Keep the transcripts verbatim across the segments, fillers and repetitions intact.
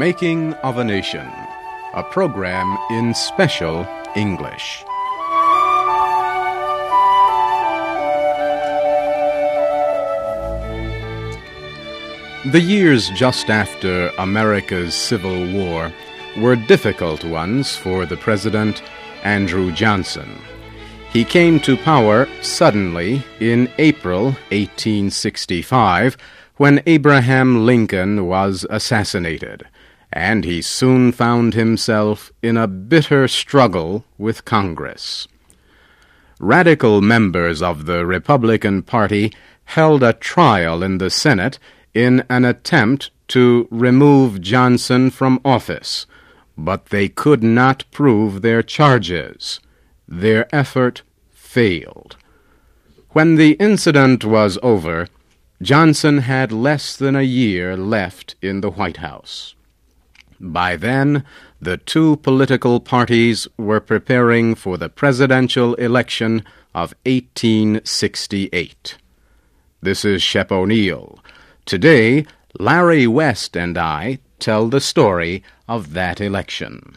Making of a Nation, a program in special English. The years just after America's Civil War were difficult ones for the President, Andrew Johnson. He came to power suddenly in April eighteen sixty-five, when Abraham Lincoln was assassinated, and he soon found himself in a bitter struggle with Congress. Radical members of the Republican Party held a trial in the Senate in an attempt to remove Johnson from office, but they could not prove their charges. Their effort failed. When the incident was over, Johnson had less than a year left in the White House. By then, the two political parties were preparing for the presidential election of eighteen sixty-eight. This is Shep O'Neill. Today, Larry West and I tell the story of that election.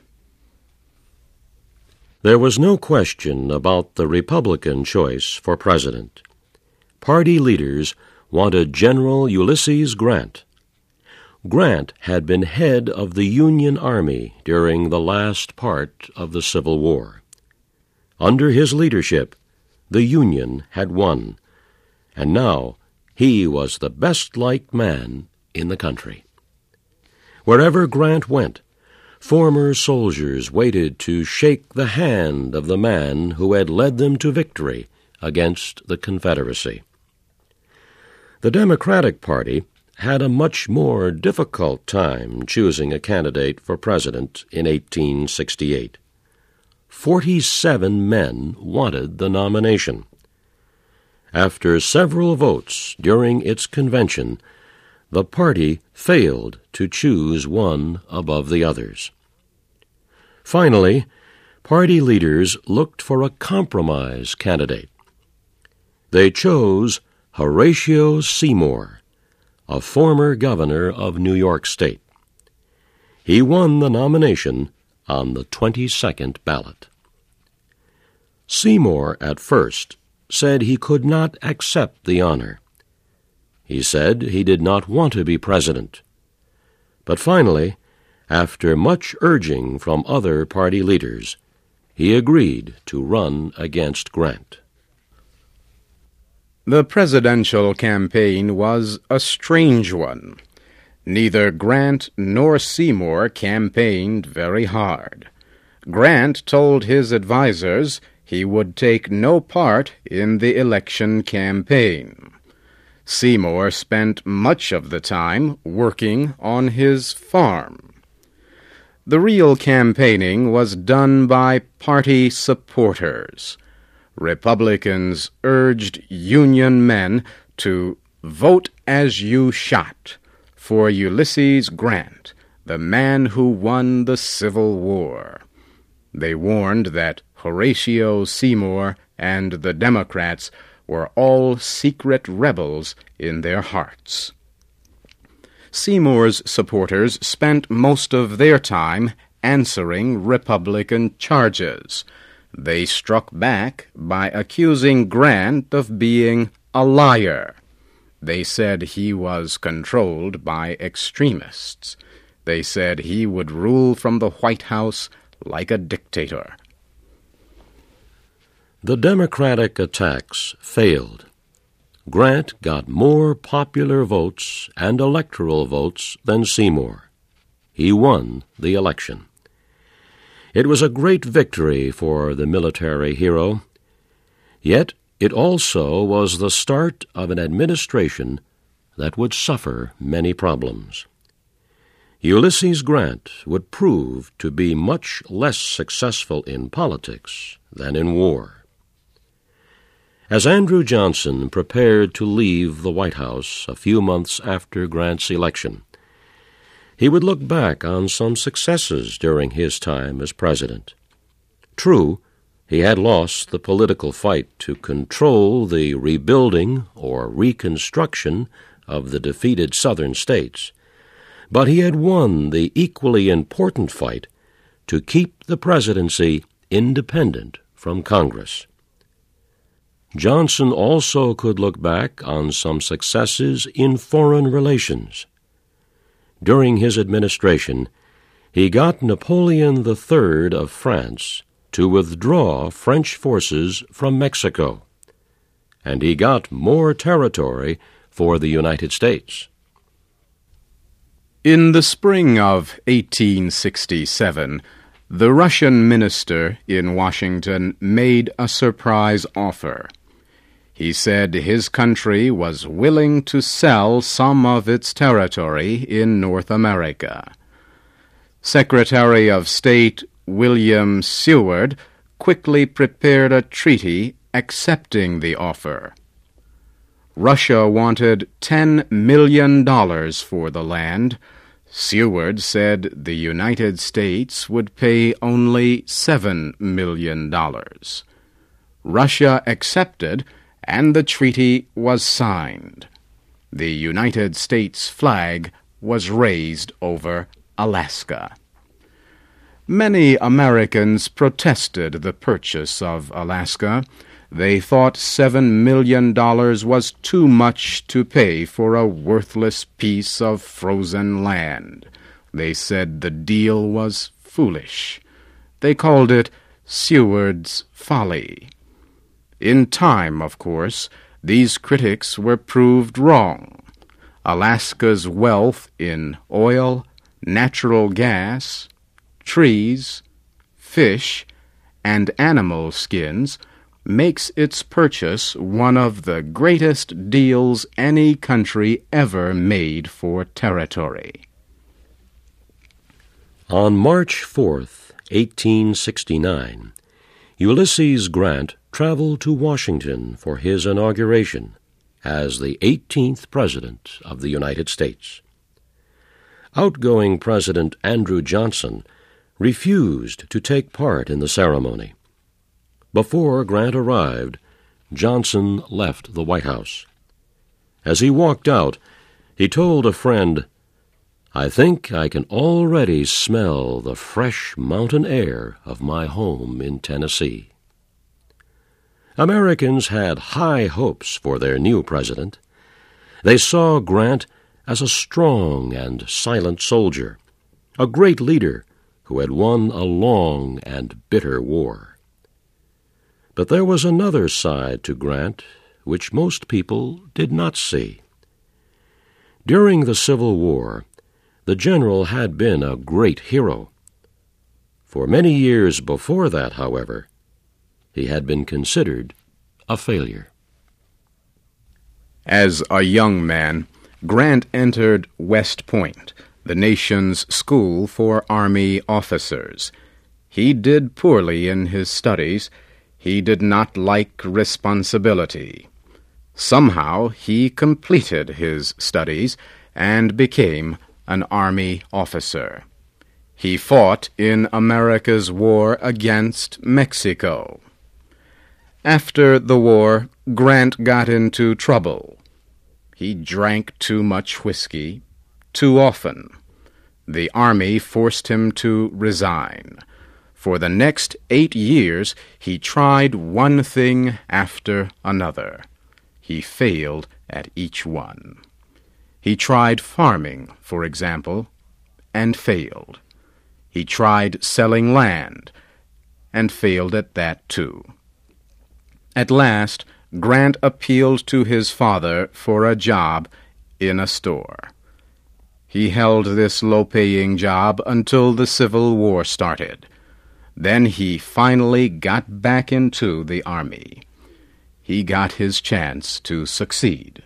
There was no question about the Republican choice for president. Party leaders wanted General Ulysses Grant. Grant had been head of the Union Army during the last part of the Civil War. Under his leadership, the Union had won, and now he was the best-liked man in the country. Wherever Grant went, former soldiers waited to shake the hand of the man who had led them to victory against the Confederacy. The Democratic Party had a much more difficult time choosing a candidate for president in eighteen sixty-eight. Forty-seven men wanted the nomination. After several votes during its convention, the party failed to choose one above the others. Finally, party leaders looked for a compromise candidate. They chose Horatio Seymour, a former governor of New York State. He won the nomination on the twenty-second ballot. Seymour, at first, said he could not accept the honor. He said he did not want to be president. But finally, after much urging from other party leaders, he agreed to run against Grant. The presidential campaign was a strange one. Neither Grant nor Seymour campaigned very hard. Grant told his advisers he would take no part in the election campaign. Seymour spent much of the time working on his farm. The real campaigning was done by party supporters. Republicans urged Union men to vote as you shot for Ulysses Grant, the man who won the Civil War. They warned that Horatio Seymour and the Democrats were all secret rebels in their hearts. Seymour's supporters spent most of their time answering Republican charges. They struck back by accusing Grant of being a liar. They said he was controlled by extremists. They said he would rule from the White House like a dictator. The Democratic attacks failed. Grant got more popular votes and electoral votes than Seymour. He won the election. It was a great victory for the military hero, yet it also was the start of an administration that would suffer many problems. Ulysses Grant would prove to be much less successful in politics than in war. As Andrew Johnson prepared to leave the White House a few months after Grant's election, he would look back on some successes during his time as president. True, he had lost the political fight to control the rebuilding or reconstruction of the defeated southern states, but he had won the equally important fight to keep the presidency independent from Congress. Johnson also could look back on some successes in foreign relations. During his administration, he got Napoleon the Third of France to withdraw French forces from Mexico, and he got more territory for the United States. In the spring of eighteen sixty-seven, the Russian minister in Washington made a surprise offer. He said his country was willing to sell some of its territory in North America. Secretary of State William Seward quickly prepared a treaty accepting the offer. Russia wanted ten million dollars for the land. Seward said the United States would pay only seven million dollars. Russia accepted, and the treaty was signed. The United States flag was raised over Alaska. Many Americans protested the purchase of Alaska. They thought seven million dollars was too much to pay for a worthless piece of frozen land. They said the deal was foolish. They called it Seward's folly. In time, of course, these critics were proved wrong. Alaska's wealth in oil, natural gas, trees, fish, and animal skins makes its purchase one of the greatest deals any country ever made for territory. On March fourth, eighteen sixty-nine, Ulysses Grant traveled to Washington for his inauguration as the eighteenth President of the United States. Outgoing President Andrew Johnson refused to take part in the ceremony. Before Grant arrived, Johnson left the White House. As he walked out, he told a friend, "I think I can already smell the fresh mountain air of my home in Tennessee." Americans had high hopes for their new president. They saw Grant as a strong and silent soldier, a great leader who had won a long and bitter war. But there was another side to Grant which most people did not see. During the Civil War, the general had been a great hero. For many years before that, however, he had been considered a failure. As a young man, Grant entered West Point, the nation's school for Army officers. He did poorly in his studies. He did not like responsibility. Somehow he completed his studies and became an Army officer. He fought in America's war against Mexico. After the war, Grant got into trouble. He drank too much whiskey, too often. The Army forced him to resign. For the next eight years, he tried one thing after another. He failed at each one. He tried farming, for example, and failed. He tried selling land, and failed at that too. At last, Grant appealed to his father for a job in a store. He held this low-paying job until the Civil War started. Then he finally got back into the Army. He got his chance to succeed.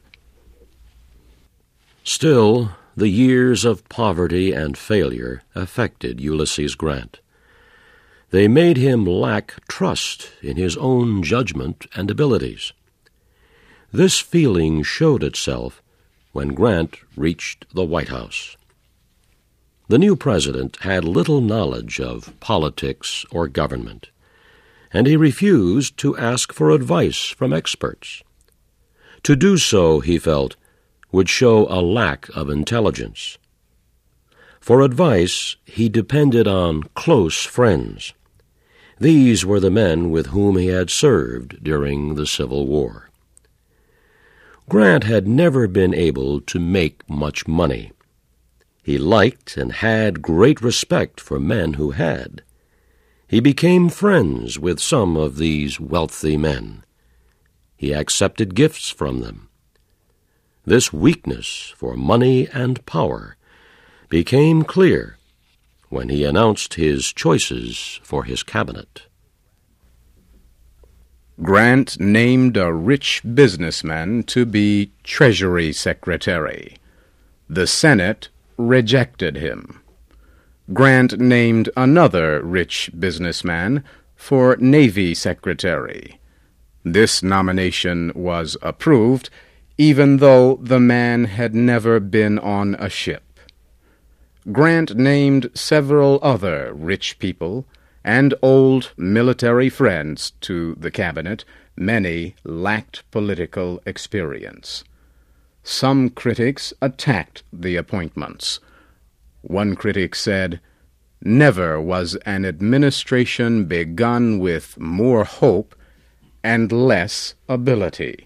Still, the years of poverty and failure affected Ulysses Grant. They made him lack trust in his own judgment and abilities. This feeling showed itself when Grant reached the White House. The new president had little knowledge of politics or government, and he refused to ask for advice from experts. To do so, he felt, would show a lack of intelligence. For advice, he depended on close friends. These were the men with whom he had served during the Civil War. Grant had never been able to make much money. He liked and had great respect for men who had. He became friends with some of these wealthy men. He accepted gifts from them. This weakness for money and power became clear when he announced his choices for his cabinet. Grant named a rich businessman to be Treasury Secretary. The Senate rejected him. Grant named another rich businessman for Navy Secretary. This nomination was approved, even though the man had never been on a ship. Grant named several other rich people and old military friends to the cabinet. Many lacked political experience. Some critics attacked the appointments. One critic said, "Never was an administration begun with more hope and less ability."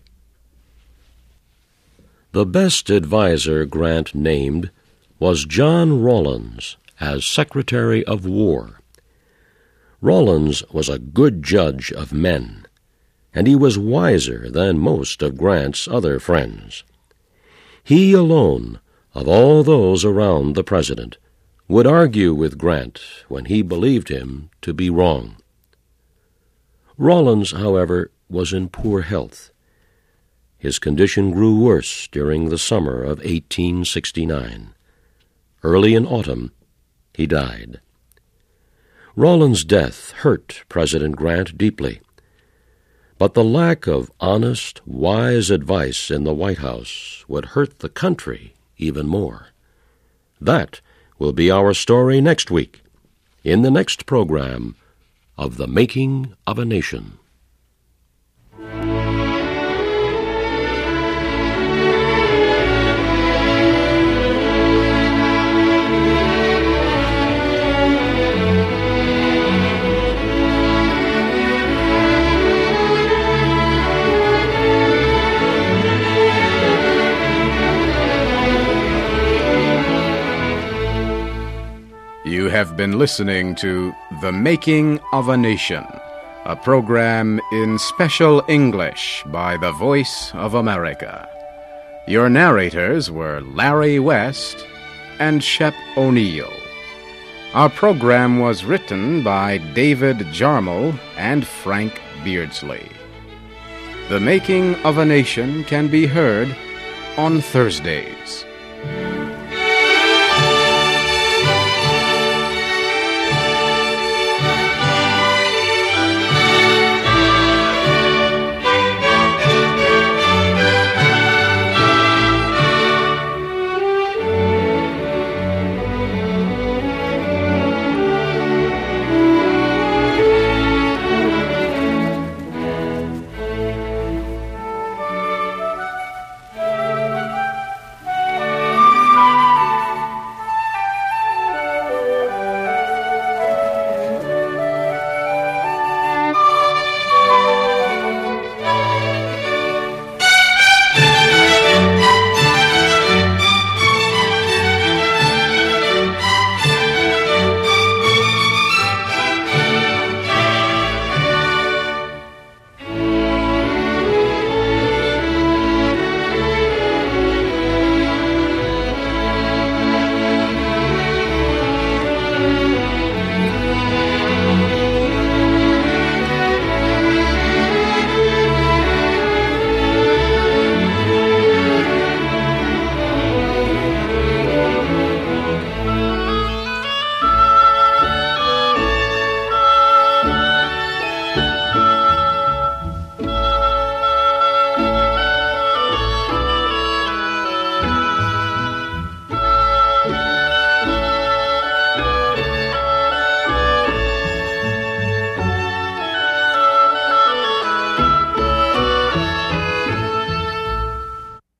The best adviser Grant named was John Rawlins as Secretary of War. Rawlins was a good judge of men, and he was wiser than most of Grant's other friends. He alone, of all those around the President, would argue with Grant when he believed him to be wrong. Rawlins, however, was in poor health. His condition grew worse during the summer of eighteen sixty-nine. Early in autumn, he died. Rawlins' death hurt President Grant deeply, but the lack of honest, wise advice in the White House would hurt the country even more. That will be our story next week, in the next program of The Making of a Nation. You have been listening to The Making of a Nation, a program in special English by the Voice of America. Your narrators were Larry West and Shep O'Neill. Our program was written by David Jarmel and Frank Beardsley. The Making of a Nation can be heard on Thursdays.